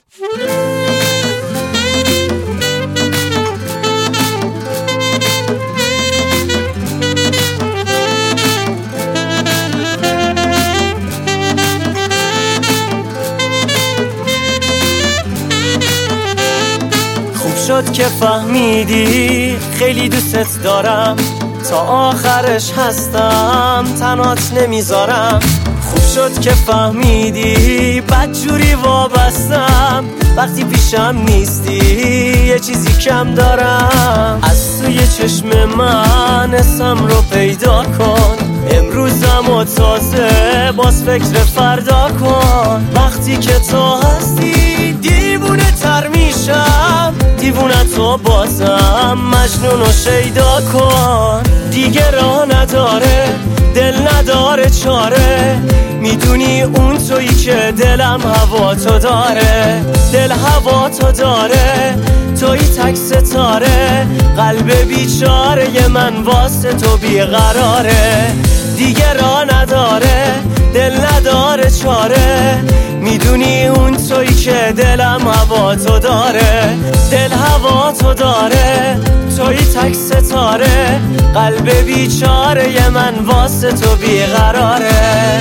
شد که فهمیدی خیلی دوستت دارم، تا آخرش هستم تنهات نمیذارم. خوب شد که فهمیدی بدجوری وابستم، وقتی پیشم نیستی یه چیزی کم دارم. از توی چشم من اسم رو پیدا کن، امروزم و تازه باز فکر فردا کن. وقتی که تو هستی دیوونه تر میشم، دیوونه تو بازم مجنون و شیدا کن. دیگه راه نداره دل نداره چاره، میدونی اون تویی که دلم هوا تو داره. دل هوا تو داره، تویی تک ستاره، قلب بیچاره من واسه تو بیقراره. دیگه راه نداره دل نداره چاره، میدونی اون تویی که دلم هوا تو داره. دل هوا تو داره، تویی تک ستاره، قلب بیچاره من واسه تو بیقراره.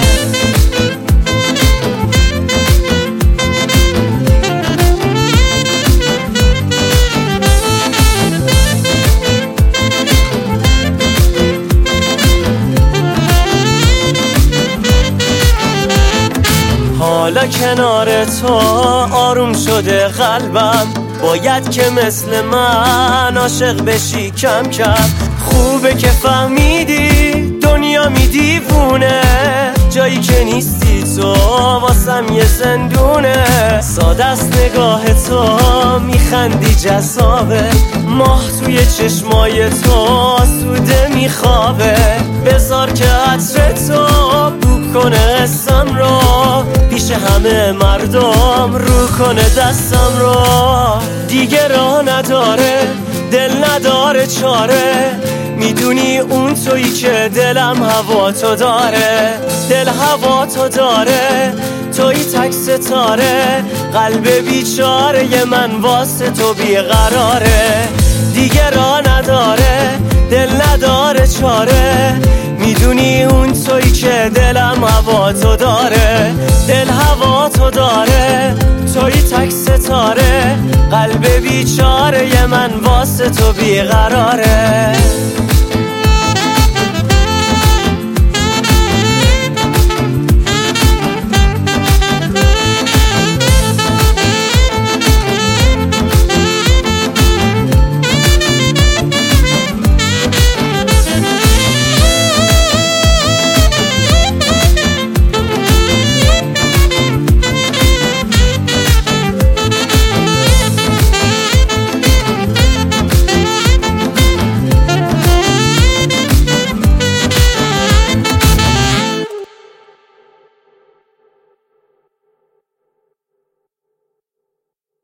حالا کنار تو آروم شده قلبم، باید که مثل من عاشق بشی کم کم. خوبه که فهمیدی دنیا میدیوونه، جایی که نیستی تو واسم یه زندونه. ساده است نگاه تو میخندی جذابه، ماه توی چشمای تو آسوده میخوابه. بذار که عطر تو بو کنه اسم رو، پیش همه مردم رو کنه دستم رو. دیگه راه نداره دل نداره چاره، میدونی اون تویی که دلم هوا تو داره. دل هوا تو داره، تویی تک ستاره، قلب بیچاره من واسه تو بیقراره. دیگه راه نداره دل نداره چاره، میدونی اون تویی که دلم هوا تو داره. دل هوا تو داره، تویی تک ستاره، قلب بیچاره من واسه تو بیقراره.